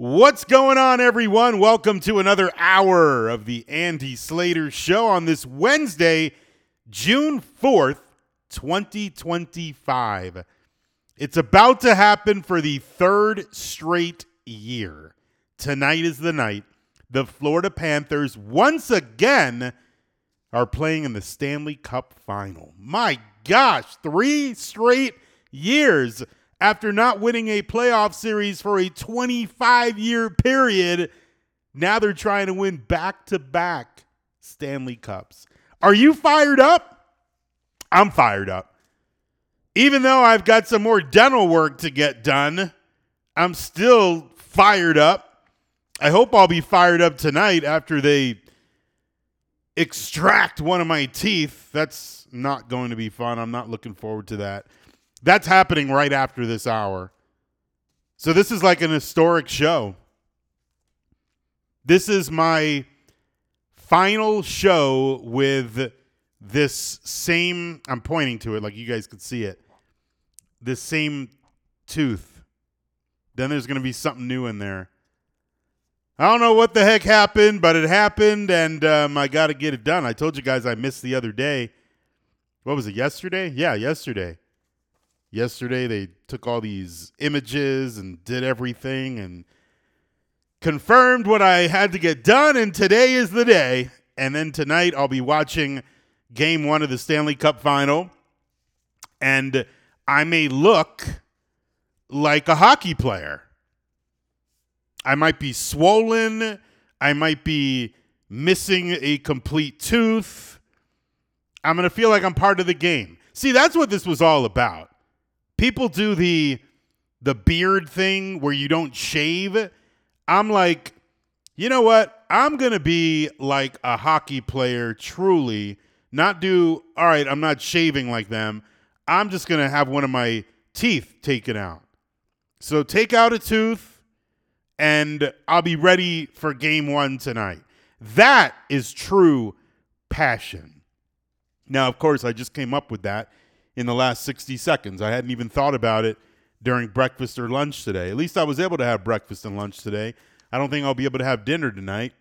What's going on, everyone? Welcome to another hour of the Andy Slater Show on this Wednesday, June 4th, 2025. It's about to happen for the third straight year. Tonight is the night. The Florida Panthers once again are playing in the Stanley Cup Final. My gosh, 3 straight years after not winning a playoff series for a 25-year period. Now they're trying to win back-to-back Stanley Cups. Are you fired up? I'm fired up. Even though I've got some more dental work to get done, I'm still fired up. I hope I'll be fired up tonight after they extract one of my teeth. That's not going to be fun. I'm not looking forward to that. That's happening right after this hour. So this is like an historic show. This is my final show with this same, I'm pointing to it like you guys could see it, this same tooth. Then there's going to be something new in there. I don't know what the heck happened, but it happened, and I got to get it done. I told you guys I missed the other day. What was it, yesterday? Yeah, yesterday. Yesterday, they took all these images and did everything and confirmed what I had to get done, and today is the day. And then tonight, I'll be watching Game 1 of the Stanley Cup Final, and I may look like a hockey player. I might be swollen. I might be missing a complete tooth. I'm going to feel like I'm part of the game. See, that's what this was all about. People do the beard thing where you don't shave. I'm like, you know what? I'm going to be like a hockey player, truly. Not do, all right, I'm not shaving like them. I'm just going to have one of my teeth taken out. So take out a tooth, and I'll be ready for Game 1 tonight. That is true passion. Now, of course, I just came up with that in the last 60 seconds. I hadn't even thought about it during breakfast or lunch today. At least I was able to have breakfast and lunch today. I don't think I'll be able to have dinner tonight.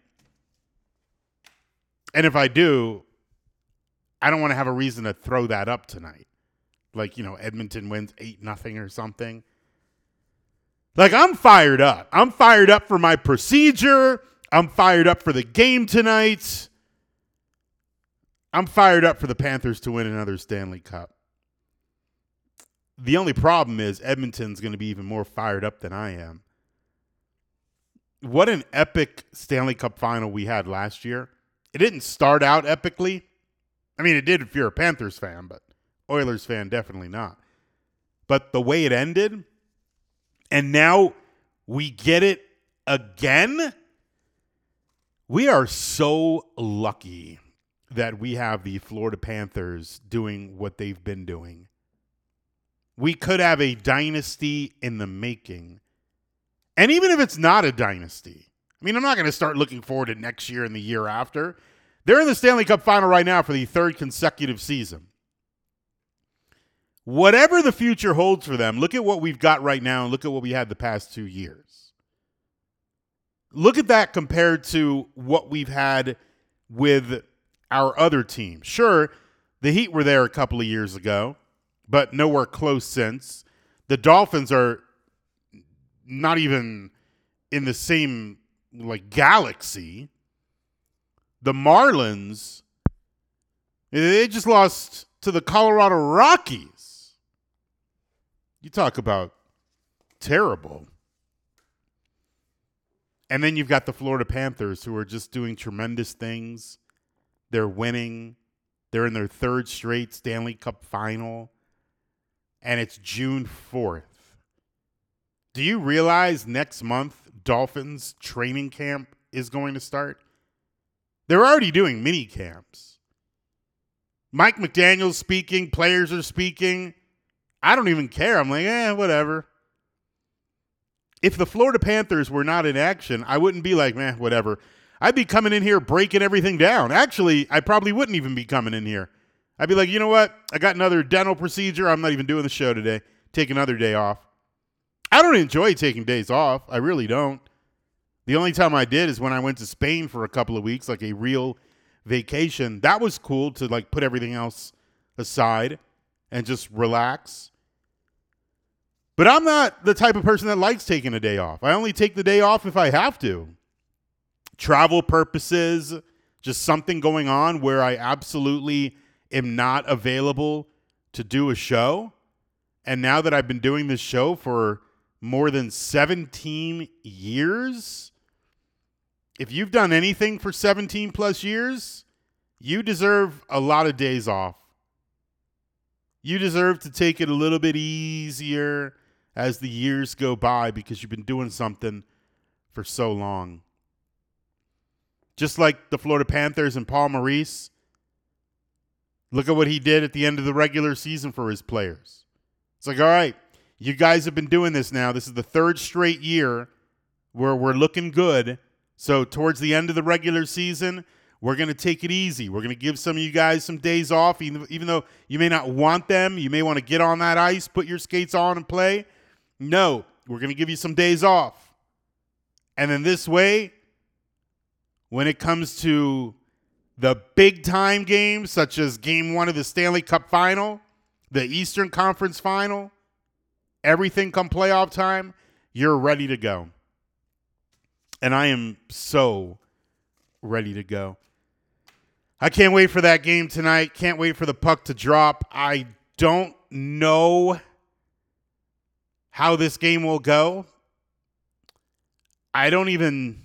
And if I do, I don't want to have a reason to throw that up tonight. Like, Edmonton wins 8-0 or something. Like, I'm fired up. I'm fired up for my procedure. I'm fired up for the game tonight. I'm fired up for the Panthers to win another Stanley Cup. The only problem is Edmonton's going to be even more fired up than I am. What an epic Stanley Cup final we had last year. It didn't start out epically. I mean, it did if you're a Panthers fan, but Oilers fan, definitely not. But the way it ended, and now we get it again. We are so lucky that we have the Florida Panthers doing what they've been doing. We could have a dynasty in the making. And even if it's not a dynasty, I mean, I'm not going to start looking forward to next year and the year after. They're in the Stanley Cup Final right now for the third consecutive season. Whatever the future holds for them, look at what we've got right now and look at what we had the past 2 years. Look at that compared to what we've had with our other team. Sure, the Heat were there a couple of years ago, but nowhere close since. The Dolphins are not even in the same galaxy. The Marlins, they just lost to the Colorado Rockies. You talk about terrible. And then you've got the Florida Panthers, who are just doing tremendous things. They're winning. They're in their third straight Stanley Cup Final. And it's June 4th. Do you realize next month Dolphins training camp is going to start? They're already doing mini camps. Mike McDaniel's speaking. Players are speaking. I don't even care. I'm like, whatever. If the Florida Panthers were not in action, I wouldn't be like, whatever. I'd be coming in here breaking everything down. Actually, I probably wouldn't even be coming in here. I'd be like, you know what? I got another dental procedure. I'm not even doing the show today. Take another day off. I don't enjoy taking days off. I really don't. The only time I did is when I went to Spain for a couple of weeks, like a real vacation. That was cool to like put everything else aside and just relax. But I'm not the type of person that likes taking a day off. I only take the day off if I have to. Travel purposes, just something going on where I absolutely am not available to do a show. And now that I've been doing this show for more than 17 years, if you've done anything for 17 plus years, you deserve a lot of days off. You deserve to take it a little bit easier as the years go by because you've been doing something for so long. Just like the Florida Panthers and Paul Maurice, look at what he did at the end of the regular season for his players. It's like, all right, you guys have been doing this now. This is the third straight year where we're looking good. So towards the end of the regular season, we're going to take it easy. We're going to give some of you guys some days off, even though you may not want them. You may want to get on that ice, put your skates on and play. No, we're going to give you some days off. And then this way, when it comes to the big time games, such as Game 1 of the Stanley Cup Final, the Eastern Conference Final, everything come playoff time, you're ready to go. And I am so ready to go. I can't wait for that game tonight. Can't wait for the puck to drop. I don't know how this game will go. I don't even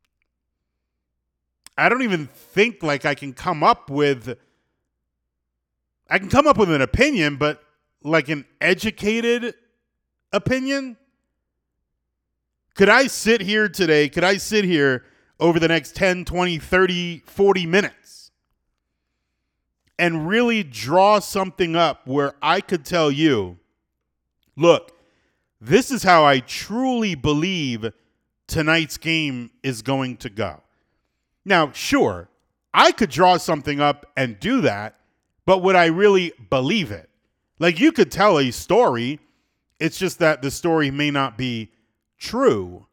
think like I can come up with an opinion, but like an educated opinion. Could I sit here today? Could I sit here over the next 10, 20, 30, 40 minutes and really draw something up where I could tell you, look, this is how I truly believe tonight's game is going to go. Now, sure, I could draw something up and do that, but would I really believe it? Like, you could tell a story. It's just that the story may not be true.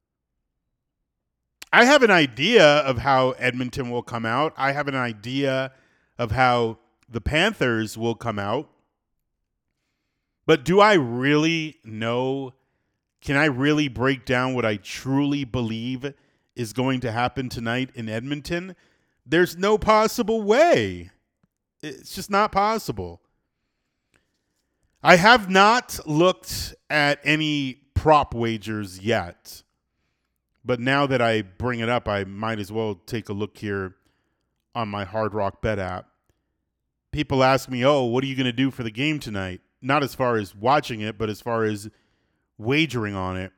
I have an idea of how Edmonton will come out. I have an idea of how the Panthers will come out. But do I really know? Can I really break down what I truly believe is going to happen tonight in Edmonton? There's no possible way. It's just not possible. I have not looked at any prop wagers yet. But now that I bring it up, I might as well take a look here on my Hard Rock Bet app. People ask me, oh, what are you going to do for the game tonight? Not as far as watching it, but as far as wagering on it.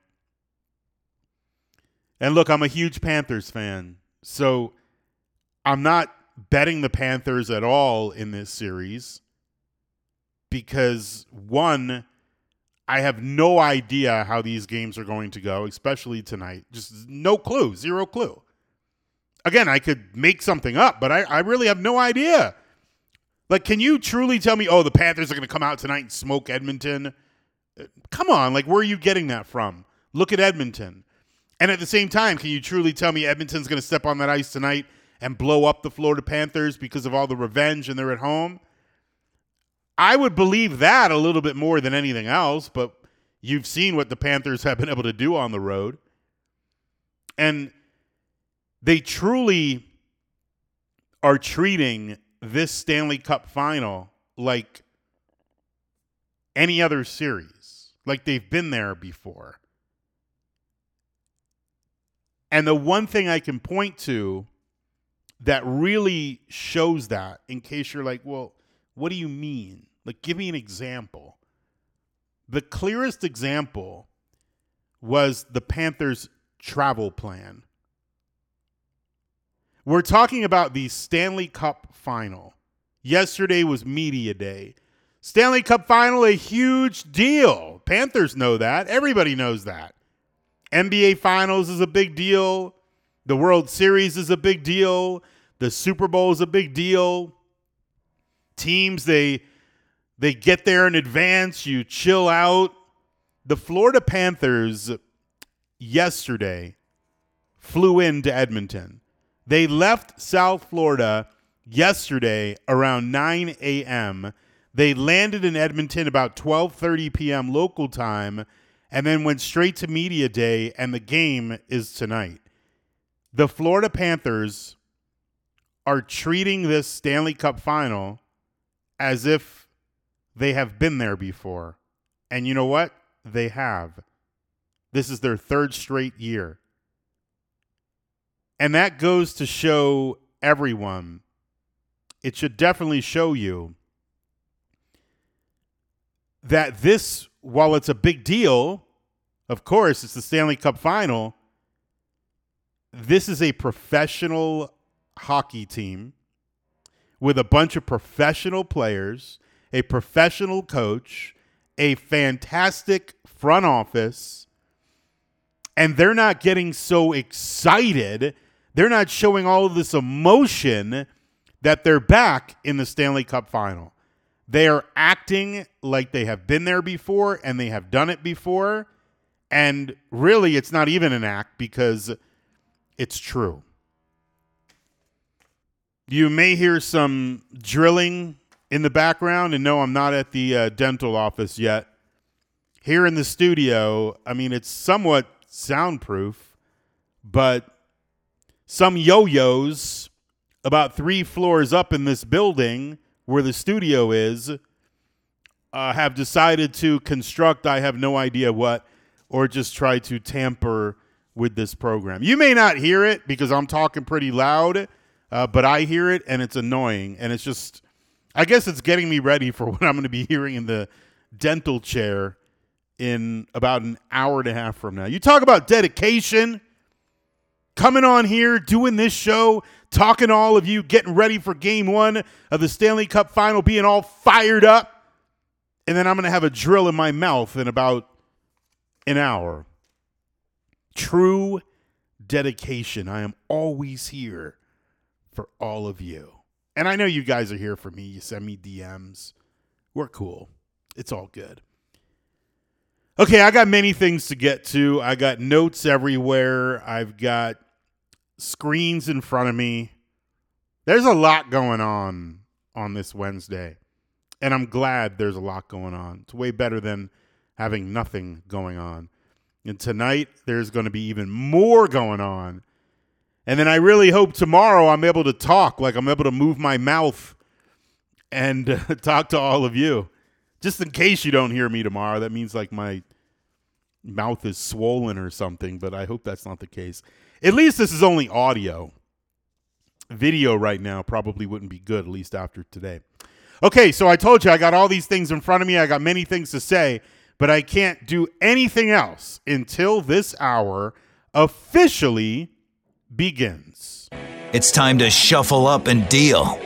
And look, I'm a huge Panthers fan. So I'm not betting the Panthers at all in this series because, one, I have no idea how these games are going to go, especially tonight. Just no clue, zero clue. Again, I could make something up, but I really have no idea. Like, can you truly tell me, oh, the Panthers are going to come out tonight and smoke Edmonton? Come on, like, where are you getting that from? Look at Edmonton. And at the same time, can you truly tell me Edmonton's going to step on that ice tonight and blow up the Florida Panthers because of all the revenge and they're at home? I would believe that a little bit more than anything else, but you've seen what the Panthers have been able to do on the road. And they truly are treating this Stanley Cup final like any other series, like they've been there before. And the one thing I can point to that really shows that, in case you're like, well, what do you mean? Like, give me an example. The clearest example was the Panthers' travel plan. We're talking about the Stanley Cup final. Yesterday was media day. Stanley Cup final, a huge deal. Panthers know that. Everybody knows that. NBA Finals is a big deal. The World Series is a big deal. The Super Bowl is a big deal. Teams, they get there in advance. You chill out. The Florida Panthers yesterday flew into Edmonton. They left South Florida yesterday around 9 a.m. They landed in Edmonton about 12:30 p.m. local time and then went straight to media day, and the game is tonight. The Florida Panthers are treating this Stanley Cup final as if they have been there before. And you know what? They have. This is their third straight year. And that goes to show everyone. It should definitely show you that this, while it's a big deal, of course, it's the Stanley Cup final, this is a professional hockey team with a bunch of professional players, a professional coach, a fantastic front office, and they're not getting so excited. They're not showing all of this emotion that they're back in the Stanley Cup final. They are acting like they have been there before and they have done it before. And really, it's not even an act because it's true. You may hear some drilling in the background, and no, I'm not at the dental office yet. Here in the studio, I mean, it's somewhat soundproof, but some yo-yos about 3 floors up in this building where the studio is have decided to construct, I have no idea what, or just try to tamper with this program. You may not hear it because I'm talking pretty loud, but I hear it, and it's annoying. And it's just, I guess it's getting me ready for what I'm going to be hearing in the dental chair in about an hour and a half from now. You talk about dedication, coming on here, doing this show, talking to all of you, getting ready for game 1 of the Stanley Cup final, being all fired up. And then I'm going to have a drill in my mouth in about an hour. True dedication. I am always here for all of you. And I know you guys are here for me. You send me DMs. We're cool. It's all good. Okay, I got many things to get to. I got notes everywhere. I've got screens in front of me. There's a lot going on this Wednesday. And I'm glad there's a lot going on. It's way better than having nothing going on. And tonight, there's going to be even more going on. And then I really hope tomorrow I'm able to talk, like I'm able to move my mouth and talk to all of you. Just in case you don't hear me tomorrow, that means like my mouth is swollen or something, but I hope that's not the case. At least this is only audio. Video right now probably wouldn't be good, at least after today. Okay, so I told you I got all these things in front of me. I got many things to say, but I can't do anything else until this hour officially begins. It's time to shuffle up and deal.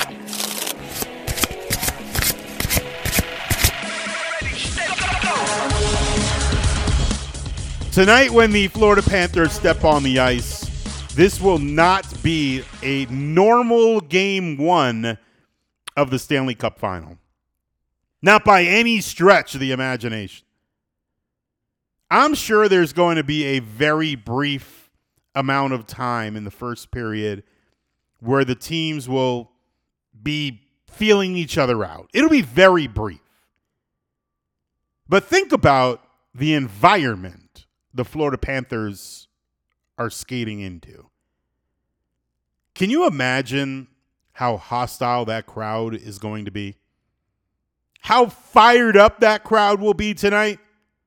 Tonight, when the Florida Panthers step on the ice, this will not be a normal game 1 of the Stanley Cup final. Not by any stretch of the imagination. I'm sure there's going to be a very brief amount of time in the first period where the teams will be feeling each other out. It'll be very brief. But think about the environment the Florida Panthers are skating into. Can you imagine how hostile that crowd is going to be? How fired up that crowd will be tonight?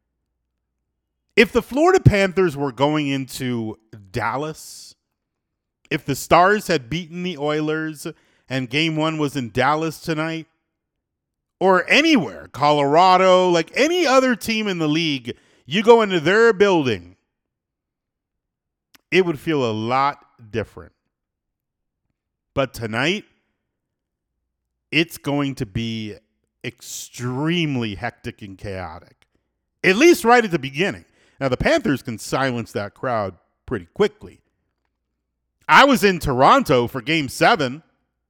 If the Florida Panthers were going into Dallas, if the Stars had beaten the Oilers and game 1 was in Dallas tonight, or anywhere, Colorado, like any other team in the league, you go into their building, it would feel a lot different. But tonight, it's going to be extremely hectic and chaotic, at least right at the beginning. Now, the Panthers can silence that crowd pretty quickly. I was in Toronto for Game 7,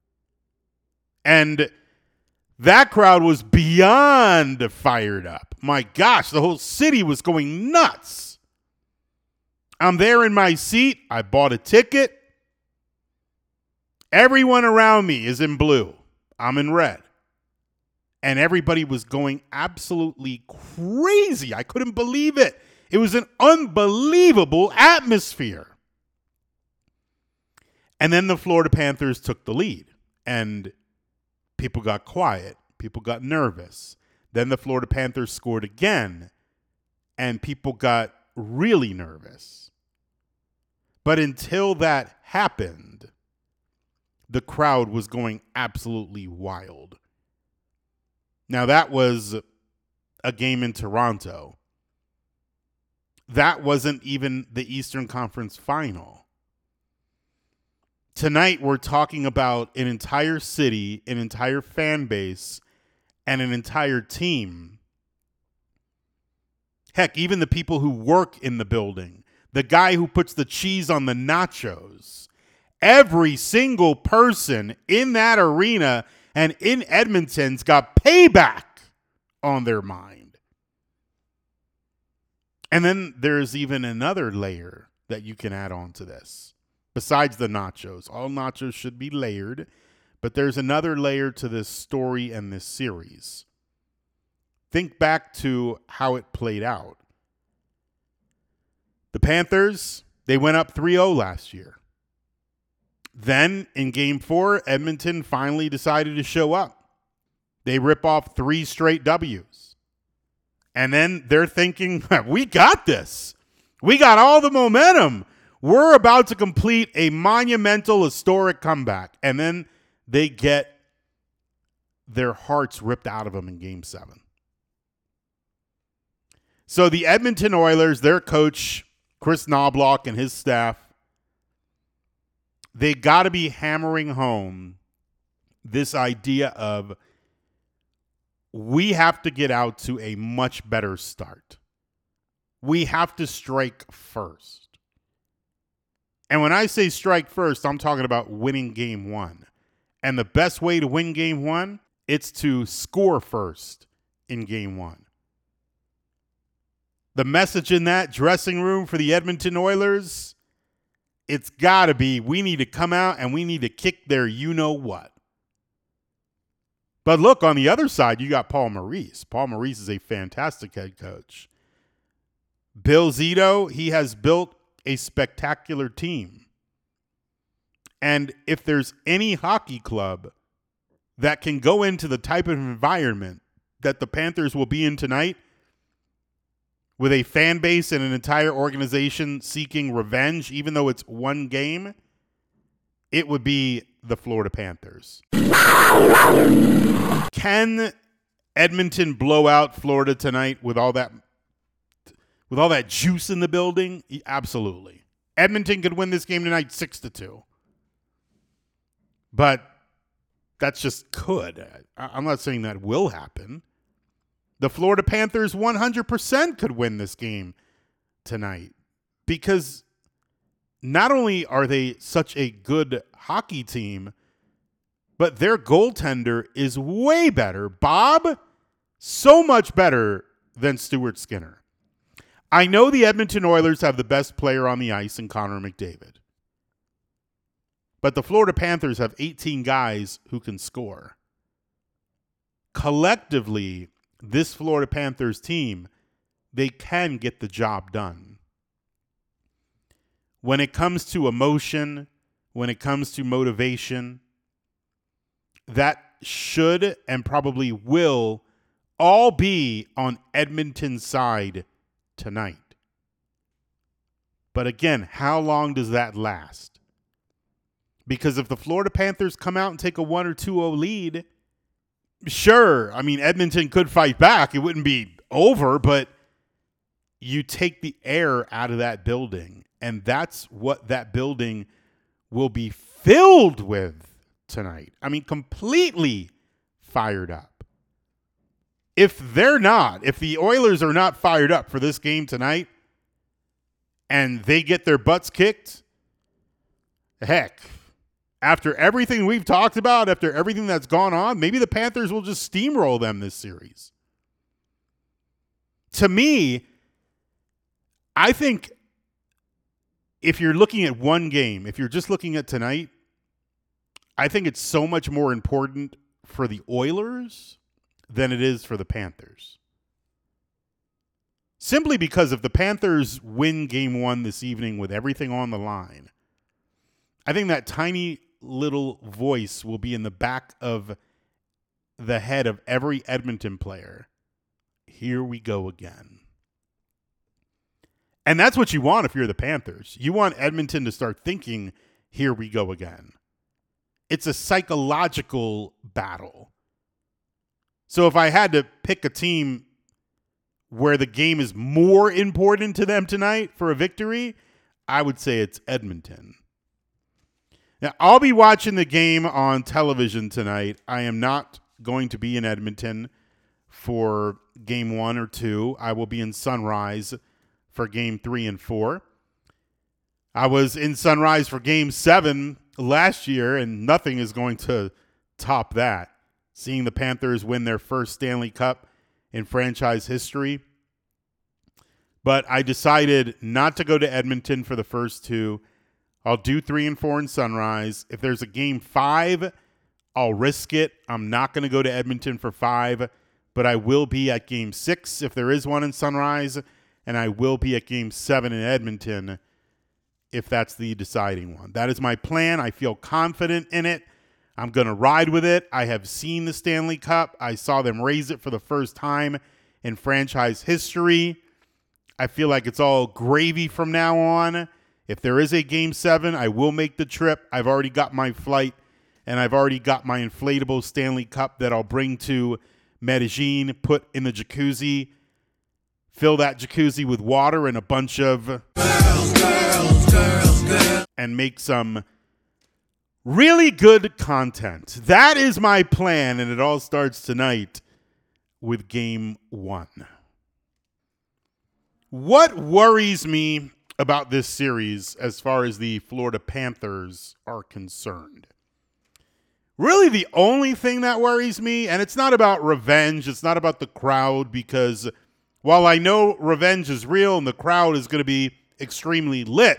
and that crowd was beyond fired up. My gosh, the whole city was going nuts. I'm there in my seat. I bought a ticket. Everyone around me is in blue. I'm in red. And everybody was going absolutely crazy. I couldn't believe it. It was an unbelievable atmosphere. And then the Florida Panthers took the lead. And people got quiet. People got nervous. Then the Florida Panthers scored again. And people got really nervous. But until that happened, the crowd was going absolutely wild. Now, that was a game in Toronto. That wasn't even the Eastern Conference Final. Tonight, we're talking about an entire city, an entire fan base, and an entire team. Heck, even the people who work in the building, the guy who puts the cheese on the nachos, every single person in that arena and in Edmonton's got payback on their mind. And then there's even another layer that you can add on to this. Besides the nachos, all nachos should be layered, but there's another layer to this story and this series. Think back to how it played out. The Panthers, they went up 3-0 last year. Then in Game 4, Edmonton finally decided to show up. They rip off 3 straight W's. And then they're thinking, we got this. We got all the momentum. We're about to complete a monumental, historic comeback. And then they get their hearts ripped out of them in Game 7. So the Edmonton Oilers, their coach, Chris Knobloch, and his staff, they got to be hammering home this idea of we have to get out to a much better start. We have to strike first. And when I say strike first, I'm talking about winning Game 1. And the best way to win Game 1, it's to score first in Game 1. The message in that dressing room for the Edmonton Oilers, it's got to be, we need to come out and we need to kick their you-know-what. But look, on the other side, you got Paul Maurice. Paul Maurice is a fantastic head coach. Bill Zito, he has built a spectacular team. And if there's any hockey club that can go into the type of environment that the Panthers will be in tonight, with a fan base and an entire organization seeking revenge, even though it's one game, it would be the Florida Panthers. Can Edmonton blow out Florida tonight with all that juice in the building? Absolutely. Edmonton could win this game tonight 6-2. But that's just could. I'm not saying that will happen. The Florida Panthers 100% could win this game tonight because not only are they such a good hockey team, but their goaltender is way better. Bob, so much better than Stuart Skinner. I know the Edmonton Oilers have the best player on the ice in Connor McDavid. But the Florida Panthers have 18 guys who can score. Collectively, this Florida Panthers team, they can get the job done. When it comes to emotion, when it comes to motivation, that should and probably will all be on Edmonton's side tonight. But again, how long does that last? Because if the Florida Panthers come out and take a 1 or 2-0 lead, sure, I mean, Edmonton could fight back. It wouldn't be over, but you take the air out of that building, and that's what that building will be filled with tonight. I mean, completely fired up. If the Oilers are not fired up for this game tonight, and they get their butts kicked, heck, after everything we've talked about, after everything that's gone on, maybe the Panthers will just steamroll them this series. To me, I think if you're looking at one game, if you're just looking at tonight, I think it's so much more important for the Oilers than it is for the Panthers. Simply because if the Panthers win game 1 this evening with everything on the line, I think that tiny little voice will be in the back of the head of every Edmonton player. Here we go again. And that's what you want if you're the Panthers. You want Edmonton to start thinking, here we go again. It's a psychological battle. So if I had to pick a team where the game is more important to them tonight for a victory, I would say it's Edmonton. Now, I'll be watching the game on television tonight. I am not going to be in Edmonton for game 1 or 2. I will be in Sunrise for game 3 and 4. I was in Sunrise for game 7 last year, and nothing is going to top that. Seeing the Panthers win their first Stanley Cup in franchise history. But I decided not to go to Edmonton for the first 2. I'll do 3 and 4 in Sunrise. If there's a game 5, I'll risk it. I'm not going to go to Edmonton for 5, but I will be at game 6 if there is one in Sunrise, and I will be at game 7 in Edmonton if that's the deciding one. That is my plan. I feel confident in it. I'm going to ride with it. I have seen the Stanley Cup. I saw them raise it for the first time in franchise history. I feel like it's all gravy from now on. If there is a game 7, I will make the trip. I've already got my flight, and I've already got my inflatable Stanley Cup that I'll bring to Medellin, put in the jacuzzi, fill that jacuzzi with water and a bunch of girls, and make some really good content. That is my plan, and it all starts tonight with game 1. What worries me about this series as far as the Florida Panthers are concerned? Really the only thing that worries me, and it's not about revenge, it's not about the crowd, because while I know revenge is real and the crowd is going to be extremely lit,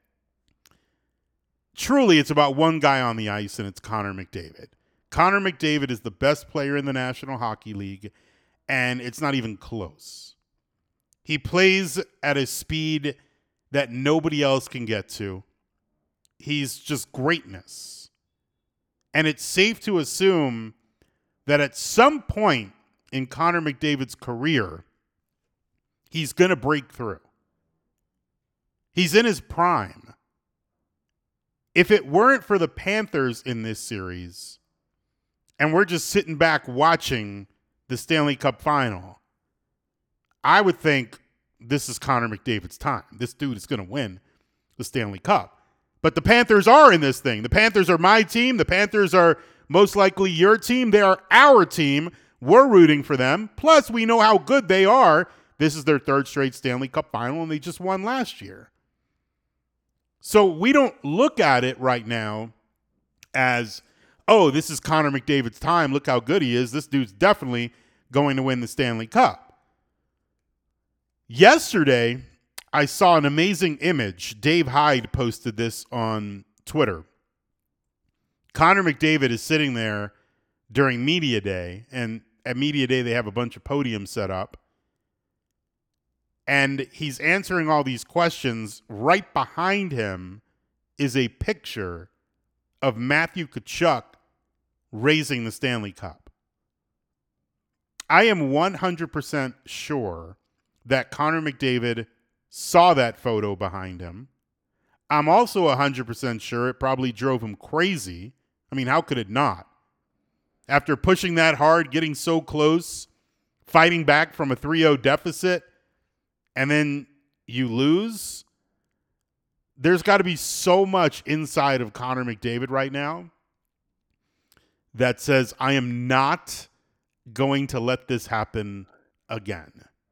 truly it's about one guy on the ice, and it's Connor McDavid. Connor McDavid is the best player in the National Hockey League, and it's not even close. He plays at a speed that nobody else can get to. He's just greatness. And it's safe to assume that at some point in Connor McDavid's career, he's going to break through. He's in his prime. If it weren't for the Panthers in this series, and we're just sitting back watching the Stanley Cup final, I would think this is Connor McDavid's time. This dude is going to win the Stanley Cup. But the Panthers are in this thing. The Panthers are my team. The Panthers are most likely your team. They are our team. We're rooting for them. Plus, we know how good they are. This is their 3rd straight Stanley Cup final, and they just won last year. So we don't look at it right now as, oh, this is Connor McDavid's time. Look how good he is. This dude's definitely going to win the Stanley Cup. Yesterday, I saw an amazing image. Dave Hyde posted this on Twitter. Connor McDavid is sitting there during Media Day, and at Media Day, they have a bunch of podiums set up. And he's answering all these questions. Right behind him is a picture of Matthew Tkachuk raising the Stanley Cup. I am 100% sure that Connor McDavid saw that photo behind him. I'm also 100% sure it probably drove him crazy. I mean, how could it not? After pushing that hard, getting so close, fighting back from a 3-0 deficit, and then you lose, there's got to be so much inside of Connor McDavid right now that says, I am not going to let this happen again.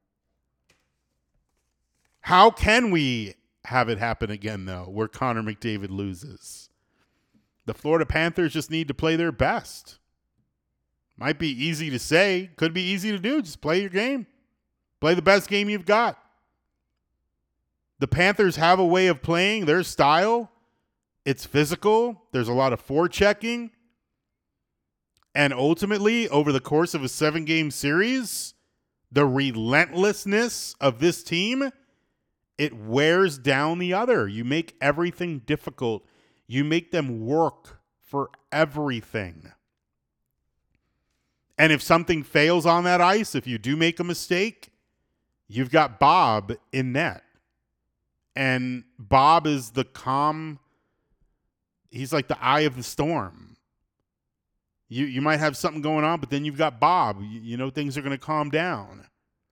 How can we have it happen again, though, where Connor McDavid loses? The Florida Panthers just need to play their best. Might be easy to say, could be easy to do. Just play your game. Play the best game you've got. The Panthers have a way of playing their style. It's physical. There's a lot of forechecking. And ultimately, over the course of a 7-game series, the relentlessness of this team, it wears down the other. You make everything difficult. You make them work for everything. And if something fails on that ice, if you do make a mistake, you've got Bob in net. And Bob is the calm, he's like the eye of the storm. You might have something going on, but then you've got Bob. You know things are going to calm down.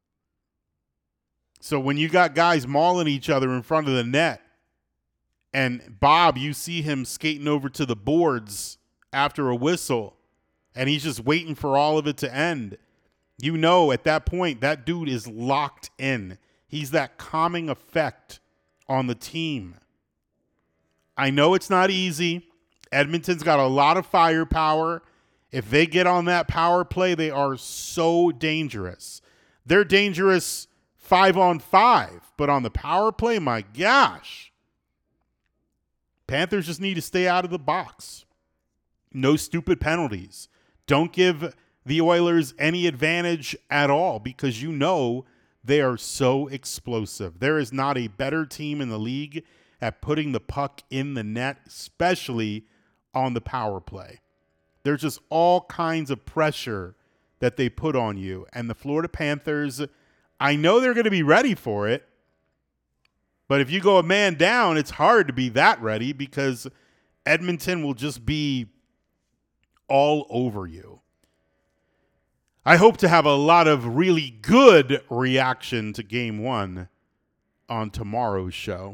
So when you got guys mauling each other in front of the net, and Bob, you see him skating over to the boards after a whistle, and he's just waiting for all of it to end. You know at that point, that dude is locked in. He's that calming effect on the team. I know it's not easy. Edmonton's got a lot of firepower. If they get on that power play, they are so dangerous. They're dangerous 5-on-5, but on the power play, my gosh. Panthers just need to stay out of the box. No stupid penalties. Don't give the Oilers any advantage at all because you know they are so explosive. There is not a better team in the league at putting the puck in the net, especially on the power play. There's just all kinds of pressure that they put on you. And the Florida Panthers, I know they're going to be ready for it. But if you go a man down, it's hard to be that ready because Edmonton will just be all over you. I hope to have a lot of really good reaction to Game 1 on tomorrow's show.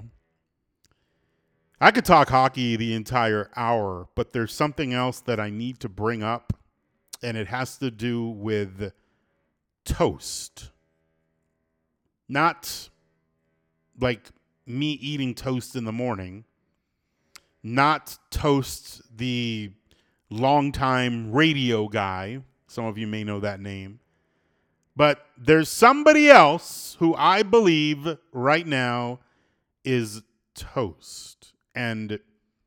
I could talk hockey the entire hour, but there's something else that I need to bring up, and it has to do with toast. Not like me eating toast in the morning. Not Toast, the longtime radio guy. Some of you may know that name. But there's somebody else who I believe right now is toast. And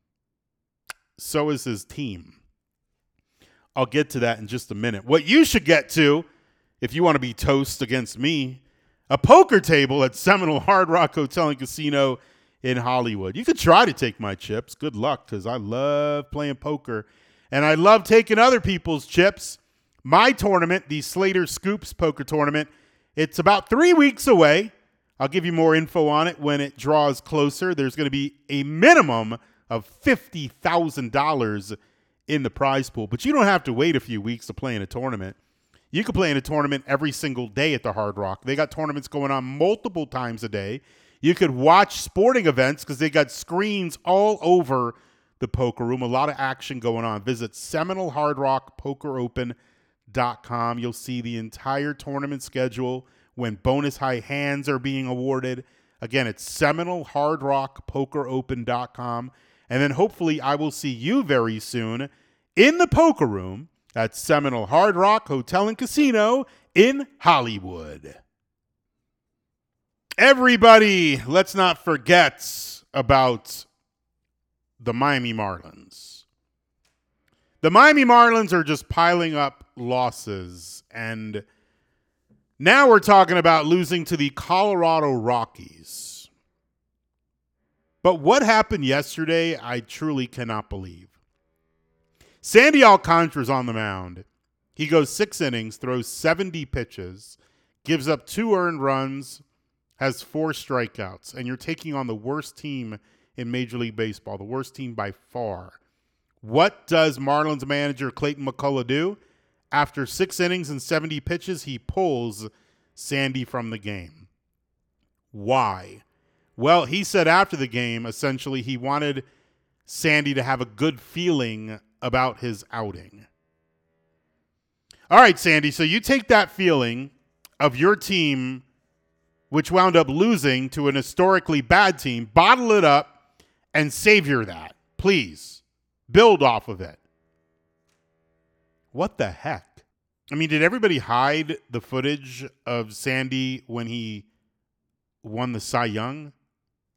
so is his team. I'll get to that in just a minute. What you should get to, if you want to be toast against me, a poker table at Seminole Hard Rock Hotel and Casino in Hollywood. You could try to take my chips. Good luck, because I love playing poker. And I love taking other people's chips. My tournament, the Slater Scoops Poker Tournament, it's about 3 weeks away. I'll give you more info on it when it draws closer. There's going to be a minimum of $50,000 in the prize pool. But you don't have to wait a few weeks to play in a tournament. You can play in a tournament every single day at the Hard Rock. They got tournaments going on multiple times a day. You could watch sporting events because they got screens all over the poker room. A lot of action going on. Visit SeminoleHardRockPokerOpen.com. You'll see the entire tournament schedule when bonus high hands are being awarded. Again, it's SeminoleHardRockPokerOpen.com. And then hopefully I will see you very soon in the poker room at Seminole Hard Rock Hotel and Casino in Hollywood. Everybody, let's not forget about the Miami Marlins. The Miami Marlins are just piling up losses, and now we're talking about losing to the Colorado Rockies. But what happened yesterday, I truly cannot believe. Sandy Alcantara's on the mound. He goes 6 innings, throws 70 pitches, gives up 2 earned runs, has 4 strikeouts, and you're taking on the worst team in Major League Baseball, the worst team by far. What does Marlins manager Clayton McCullough do? After 6 innings and 70 pitches, he pulls Sandy from the game. Why? Well, he said after the game, essentially, he wanted Sandy to have a good feeling about his outing. All right, Sandy, so you take that feeling of your team, which wound up losing to an historically bad team, bottle it up, and savor that. Please, build off of it. What the heck? I mean, did everybody hide the footage of Sandy when he won the Cy Young?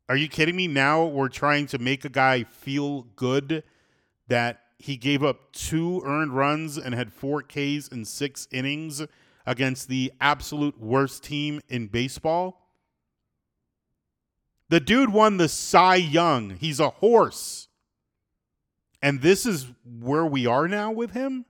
Are you kidding me? Now we're trying to make a guy feel good that he gave up 2 earned runs and had 4 Ks in 6 innings against the absolute worst team in baseball. The dude won the Cy Young. He's a horse. And this is where we are now with him?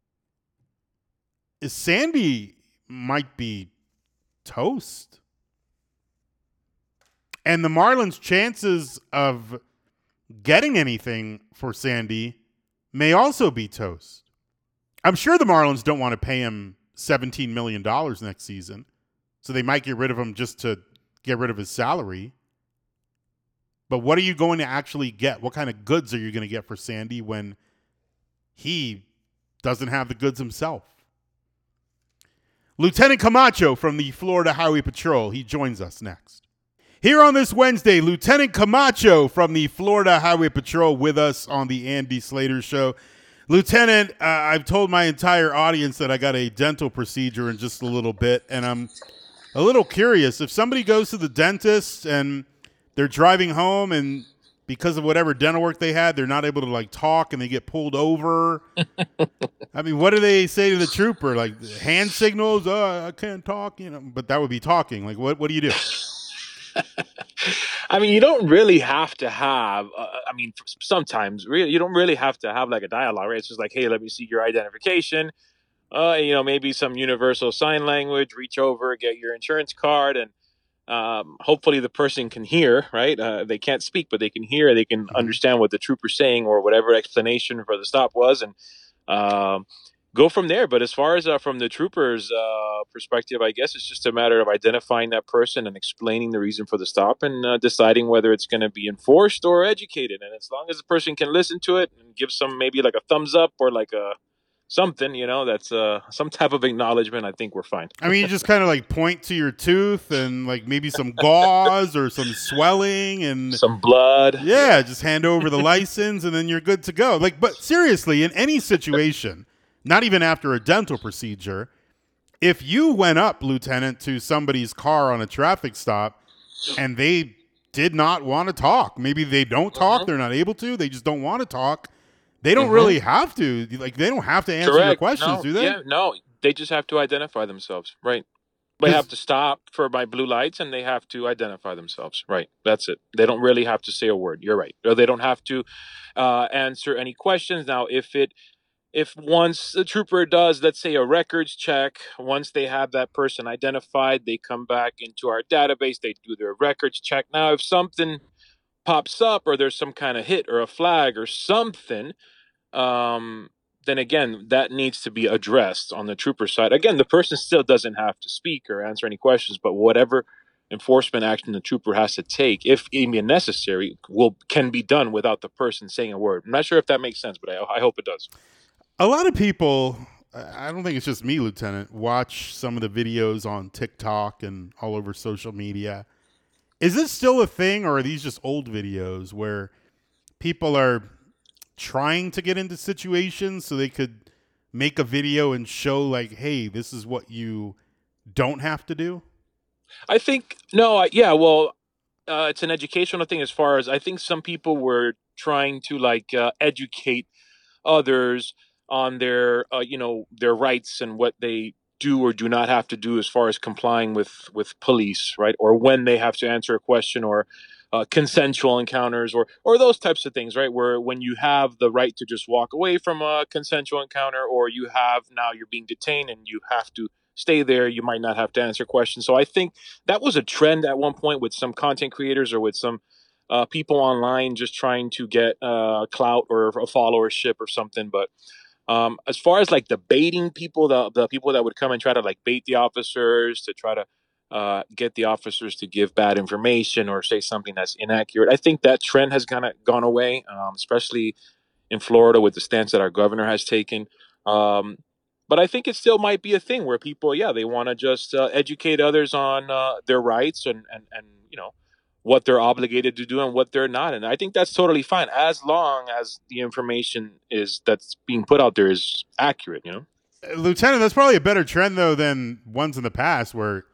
Sandy might be toast. And the Marlins' chances of getting anything for Sandy may also be toast. I'm sure the Marlins don't want to pay him $17 million next season, so they might get rid of him just to get rid of his salary. But what are you going to actually get? What kind of goods are you going to get for Sandy when he doesn't have the goods himself? Lieutenant Camacho from the Florida Highway Patrol. He joins us next. Here on this Wednesday, Lieutenant Camacho from the Florida Highway Patrol with us on the Andy Slater Show. Lieutenant, I've told my entire audience that I got a dental procedure in just a little bit, and I'm a little curious. If somebody goes to the dentist and they're driving home and because of whatever dental work they had, they're not able to like talk and they get pulled over. I mean, what do they say to the trooper? Like hand signals? Oh, I can't talk, but that would be talking. Like, what do you do? I mean, you don't really have to have, sometimes really, you don't really have to have like a dialogue, right? It's just like, hey, let me see your identification. Maybe some universal sign language, reach over, get your insurance card. And hopefully the person can hear, right? They can't speak, but they can hear, they can understand what the trooper's saying or whatever explanation for the stop was. And go from there. But as far as from the trooper's perspective, I guess it's just a matter of identifying that person and explaining the reason for the stop and deciding whether it's going to be enforced or educated. And as long as the person can listen to it and give some maybe like a thumbs up or like a something, that's some type of acknowledgement, I think we're fine. I mean, you just kind of like point to your tooth and like maybe some gauze or some swelling and some blood. Yeah, just hand over the license and then you're good to go. But seriously, in any situation, not even after a dental procedure, if you went up, Lieutenant, to somebody's car on a traffic stop and they did not want to talk, maybe they don't talk, they're not able to, they just don't want to talk, they don't really have to. Like, they don't have to answer your questions, do they? Yeah, no, they just have to identify themselves, right? They have to stop for my blue lights and they have to identify themselves, right? That's it. They don't really have to say a word. You're right. Or they don't have to answer any questions. Now, if once the trooper does, let's say, a records check, once they have that person identified, they come back into our database, they do their records check. Now, if something pops up or there's some kind of hit or a flag or something, then again, that needs to be addressed on the trooper side. Again, the person still doesn't have to speak or answer any questions, but whatever enforcement action the trooper has to take, if even necessary, can be done without the person saying a word. I'm not sure if that makes sense, but I hope it does. A lot of people, I don't think it's just me, Lieutenant, watch some of the videos on TikTok and all over social media. Is this still a thing, or are these just old videos where people are trying to get into situations so they could make a video and show like, hey, this is what you don't have to do? I think, no, yeah, well, it's an educational thing as far as I think some people were trying to educate others on their their rights and what they do or do not have to do as far as complying with police, right? Or when they have to answer a question or consensual encounters or those types of things, right? Where when you have the right to just walk away from a consensual encounter or you're being detained and you have to stay there, you might not have to answer questions. So I think that was a trend at one point with some content creators or with some people online just trying to get clout or a followership or something. But as far as like the baiting people, the people that would come and try to like bait the officers to try to get the officers to give bad information or say something that's inaccurate, I think that trend has kind of gone away, especially in Florida with the stance that our governor has taken. But I think it still might be a thing where people, they want to just educate others on their rights and what they're obligated to do and what they're not. And I think that's totally fine as long as the information that's being put out there is accurate, Lieutenant, that's probably a better trend though than ones in the past where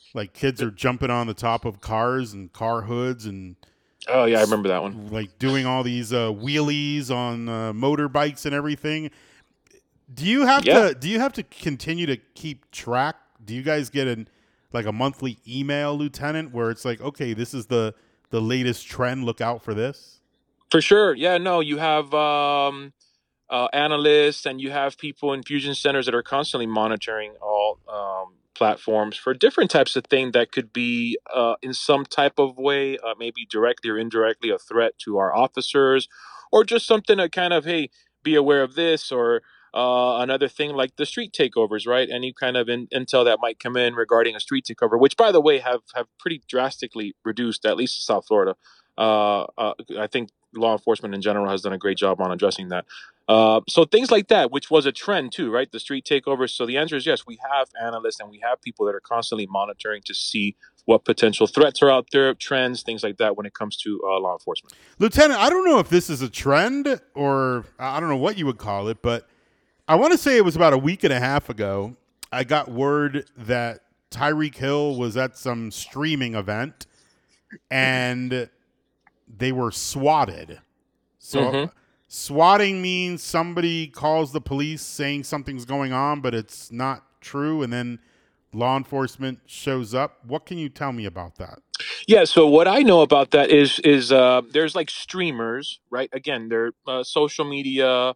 Like kids are jumping on the top of cars and car hoods and Oh yeah, I remember that one. like doing all these wheelies on motorbikes and everything. Yeah. Do you have to continue to keep track? Do you guys get like a monthly email, Lieutenant, where it's like, okay, this is the latest trend. Look out for this. For sure. Yeah, no, you have analysts and you have people in fusion centers that are constantly monitoring all platforms for different types of thing that could be in some type of way, maybe directly or indirectly, a threat to our officers, or just something to kind of, hey, be aware of this, or another thing like the street takeovers, right? Any kind of intel that might come in regarding a street takeover, which, by the way, have pretty drastically reduced, at least in South Florida. I think law enforcement in general has done a great job on addressing that. So things like that, which was a trend too, right? The street takeovers. So the answer is yes. We have analysts and we have people that are constantly monitoring to see what potential threats are out there, trends, things like that when it comes to law enforcement. Lieutenant, I don't know if this is a trend or I don't know what you would call it, but I want to say it was about a week and a half ago. I got word that Tyreek Hill was at some streaming event and they were swatted. So swatting means somebody calls the police saying something's going on, but it's not true, and then law enforcement shows up. What can you tell me about that? Yeah. So what I know about that is there's like streamers, right? Again, they're social media,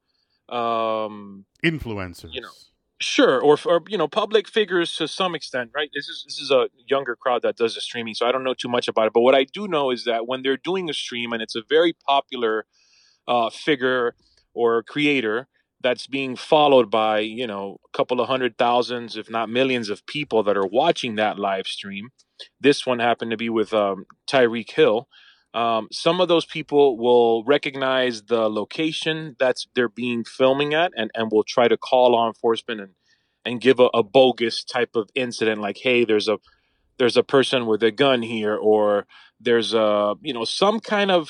you know, Influencers. sure, or public figures to some extent, right? This is a younger crowd that does the streaming, so I don't know too much about it. But what I do know is that when they're doing a stream and it's a very popular figure or creator that's being followed by a couple of hundred thousands, if not millions, of people that are watching that live stream. This one happened to be with Tyreek Hill. Some of those people will recognize the location that's they're being filming at, and will try to call law enforcement and give a bogus type of incident, like, hey, there's a person with a gun here, or there's some kind of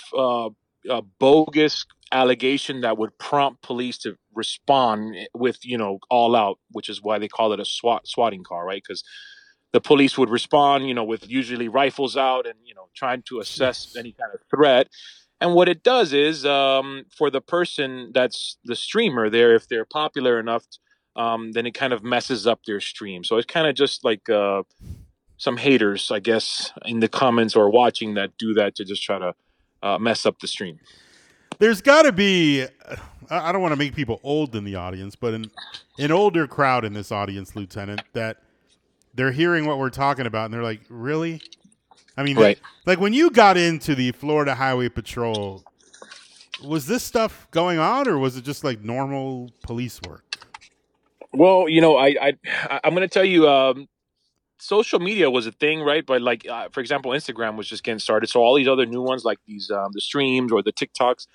bogus allegation that would prompt police to respond with all out, which is why they call it a swatting call, right? Because the police would respond, with usually rifles out and trying to assess Jeez. any kind of threat. And what it does is, for the person that's the streamer there, if they're popular enough, then it kind of messes up their stream. So it's kind of just like some haters, I guess, in the comments or watching that do that to just try to mess up the stream. There's got to be. I don't want to make people old in the audience, but an older crowd in this audience, Lieutenant, that they're hearing what we're talking about and they're like, really? I mean, Right. like when you got into the Florida Highway Patrol, was this stuff going on or was it just like normal police work? Well, I'm going to tell you, social media was a thing, right? But like, for example, Instagram was just getting started, so all these other new ones, like these the streams or the TikToks,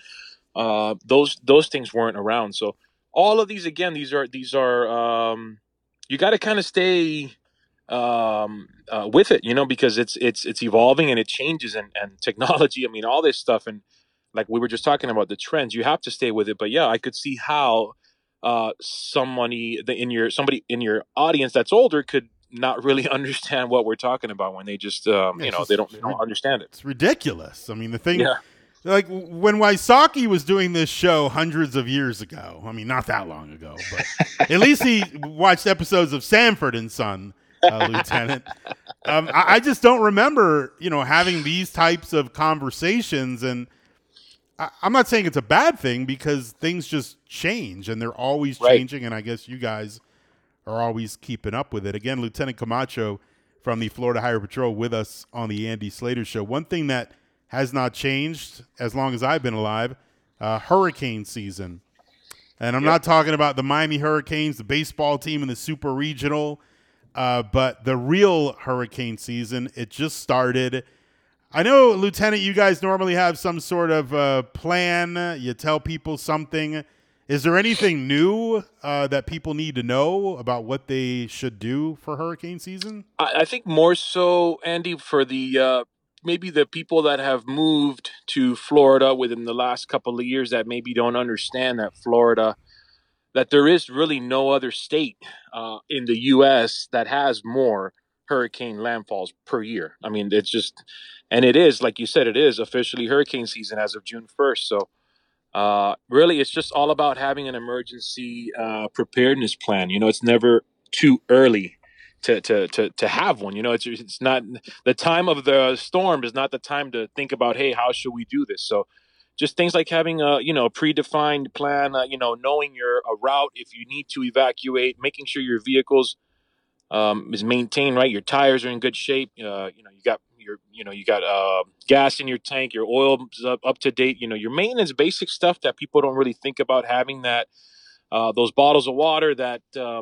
those things weren't around. So all of these, again, these are you got to kind of stay with it, because it's evolving and it changes, and technology. I mean, all this stuff, and like we were just talking about the trends, you have to stay with it. But yeah, I could see how somebody in your audience that's older could not really understand what we're talking about when they just Yeah, they don't understand it. it's ridiculous. I mean, the thing, Yeah. like when Wysocki was doing this show hundreds of years ago, I mean, not that long ago, but at least he watched episodes of Sanford and Son, Lieutenant. I just don't remember, having these types of conversations. And I'm not saying it's a bad thing because things just change and they're always Right. changing. And I guess you guys are always keeping up with it. Again, Lieutenant Camacho from the Florida Highway Patrol with us on the Andy Slater Show. One thing that has not changed as long as I've been alive, hurricane season. And I'm not talking about the Miami Hurricanes, the baseball team, and the Super Regional, but the real hurricane season. It just started. I know, Lieutenant, you guys normally have some sort of plan. You tell people something. Is there anything new that people need to know about what they should do for hurricane season? I think more so, Andy, for the maybe the people that have moved to Florida within the last couple of years that maybe don't understand that there is really no other state in the U.S. that has more hurricane landfalls per year. I mean, it's just, and it is, like you said, it is officially hurricane season as of June 1st. So really, it's just all about having an emergency preparedness plan. It's never too early to have one. It's not the time of the storm is not the time to think about, hey, how should we do this? So just things like having a predefined plan, knowing your a route if you need to evacuate, making sure your vehicles is maintained right, your tires are in good shape. You got gas in your tank, your oil is up to date. Your maintenance basic stuff that people don't really think about having, that those bottles of water, that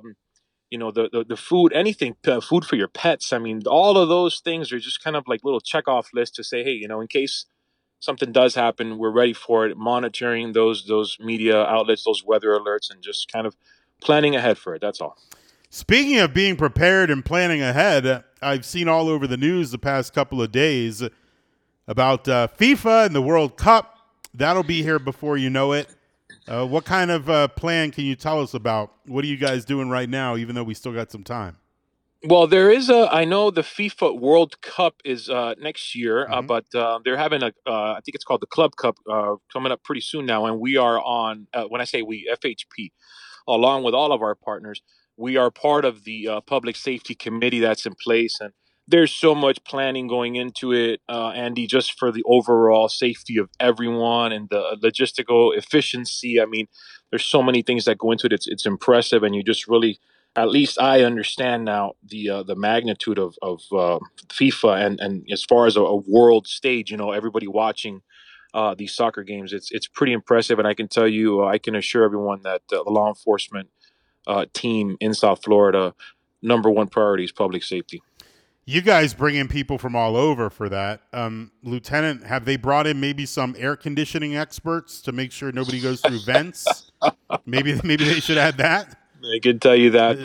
the food, anything, food for your pets. I mean, all of those things are just kind of like little check off lists to say, hey, in case something does happen, we're ready for it. Monitoring those media outlets, those weather alerts, and just kind of planning ahead for it. That's all. Speaking of being prepared and planning ahead, I've seen all over the news the past couple of days about FIFA and the World Cup. That'll be here before you know it. What kind of plan can you tell us about? What are you guys doing right now, even though we still got some time? Well, I know the FIFA World Cup is next year, but they're having I think it's called the Club Cup, coming up pretty soon now. And we are on, when I say we, FHP, along with all of our partners, we are part of the public safety committee that's in place. And there's so much planning going into it, Andy, just for the overall safety of everyone and the logistical efficiency. I mean, there's so many things that go into it. It's impressive, and you just really, at least I understand now the magnitude of FIFA, and as far as a world stage, everybody watching these soccer games, it's pretty impressive. And I can tell you, I can assure everyone that the law enforcement team in South Florida, number one priority is public safety. You guys bring in people from all over for that. Lieutenant, have they brought in maybe some air conditioning experts to make sure nobody goes through vents? Maybe they should add that. I can tell you that's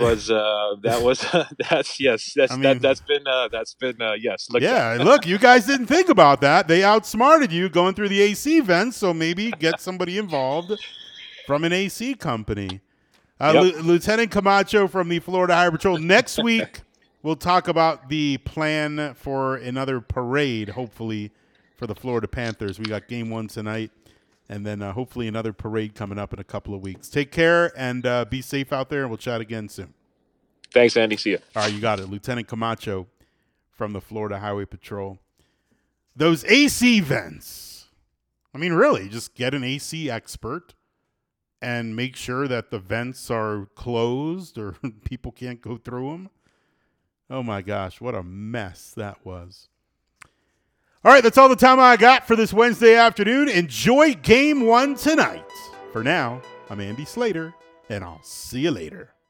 yes. That's been yes. Look, you guys didn't think about that. They outsmarted you going through the AC vents, so maybe get somebody involved from an AC company. Lieutenant Camacho from the Florida Highway Patrol. Next week, we'll talk about the plan for another parade, hopefully, for the Florida Panthers. We got game 1 tonight, and then hopefully another parade coming up in a couple of weeks. Take care and be safe out there, and we'll chat again soon. Thanks, Andy. See you. All right, you got it. Lieutenant Camacho from the Florida Highway Patrol. Those AC vents. I mean, really, just get an AC expert and make sure that the vents are closed or people can't go through them. Oh, my gosh, what a mess that was. All right, that's all the time I got for this Wednesday afternoon. Enjoy Game 1 tonight. For now, I'm Andy Slater, and I'll see you later.